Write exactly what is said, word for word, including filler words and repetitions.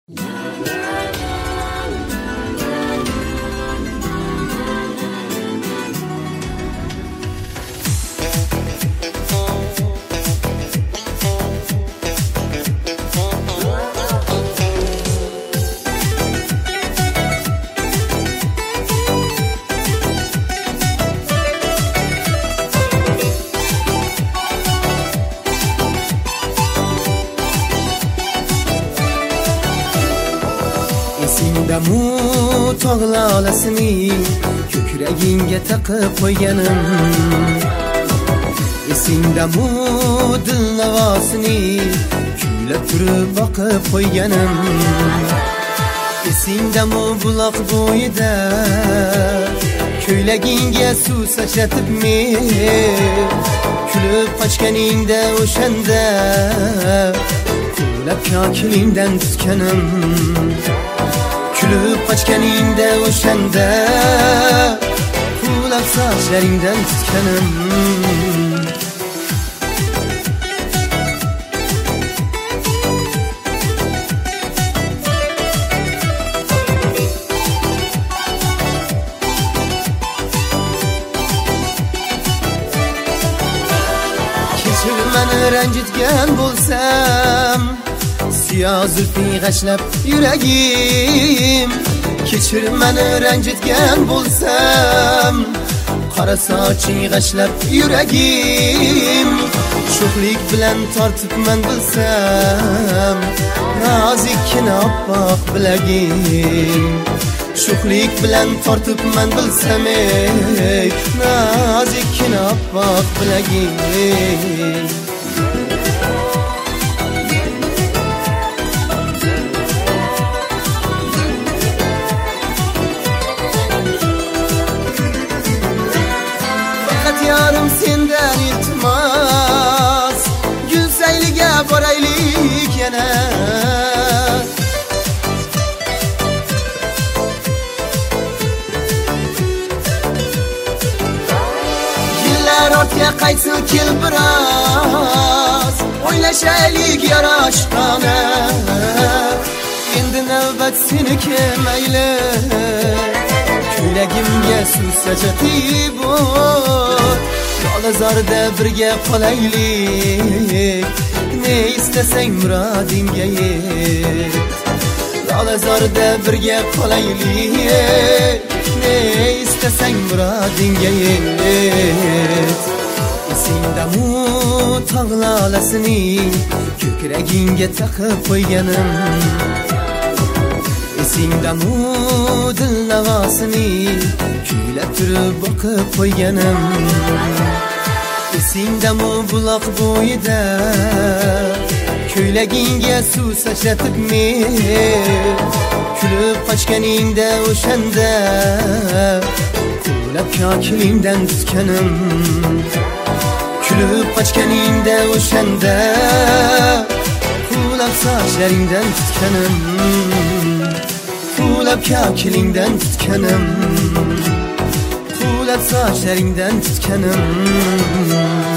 Esingdamu tog'lalasini ko'kragingga taqib qo'yganim, esingdamu dil navosini kuylab turib boqib qo'yganim, esingdamu buloq bo'yida ko'ylagingga suv sachratib men kulib qochganingda o'shanda quvlab kokilingdan tutganim, kulib qochganingda o'shanda quvlab sochlaringdan tutganim. Kechir meni ranjitgan bo'lsam, siyos zulfing g'ashlab yuragim, kechir meni ranjitgan bo'lsam, qora soching g'ashlab yuragim, sho'xlik bilan tortibman bilsam, nozikkina oppoq bilagim, sho'xlik bilan tortibman bilsam, ey nozikkina oppoq bilagim. Yarim sendan iltimos, Gulsayliga boraylik yana. Yillar ortga qaytsin kel biroz, o'ylashaylik yarashqona. Endi navbat seniki mayli, ko'ylagimga suv sachratib Yolazorda birga qolaylik, ne istasang murodingga yet. Yolazorda birga qolaylik, ne istasang murodingga yet. Esingdamu tog'lalasini ko'kragingga taqib qo'yganim, esingdamu dil navosini kuylab turib boqib qo'yganim, esingdamu buloq bo'yida ko'ylagingga suv sachratib men kulib qochganingda o'shanda quvlab kokilingdan tutganim, kulib qochganingda o'shanda quvlab sochlaringdan tutganim, quvlab kokilingdan tutganim, quvlab sochlaringdan tutganim.